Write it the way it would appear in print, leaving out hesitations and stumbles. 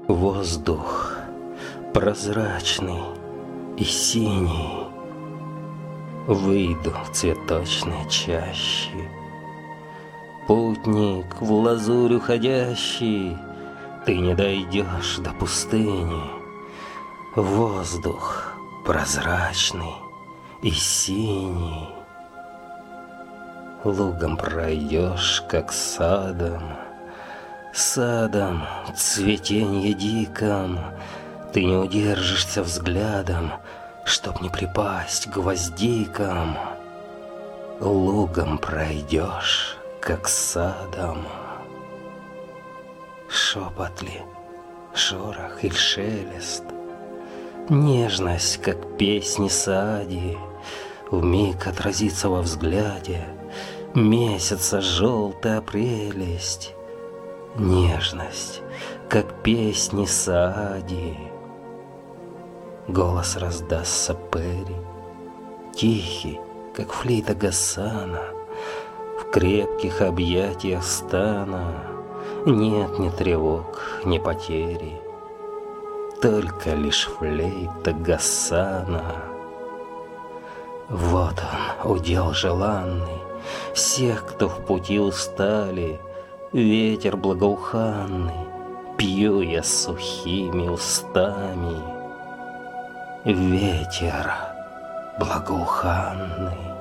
Воздух прозрачный и синий. Выйду в цветочные чащи. Путник в лазурь уходящий, ты не дойдешь до пустыни. Воздух прозрачный и синий. Лугом пройдешь, как садом, садом цветенье диком. Ты не удержишься взглядом, чтоб не припасть к гвоздикам. Лугом пройдешь, как садом. Шепот ли, шорох или шелест, нежность, как песни сади, вмиг отразится во взгляде месяца желтая прелесть. Нежность, как песни сади. Голос раздастся Пери, тихий, как флейта Гасана. В крепких объятиях стана нет ни тревог, ни потери, только лишь флейта Гасана. Вот он, удел желанный всех, кто в пути устали. Ветер благоуханный пью я сухими устами. Ветер благоуханный.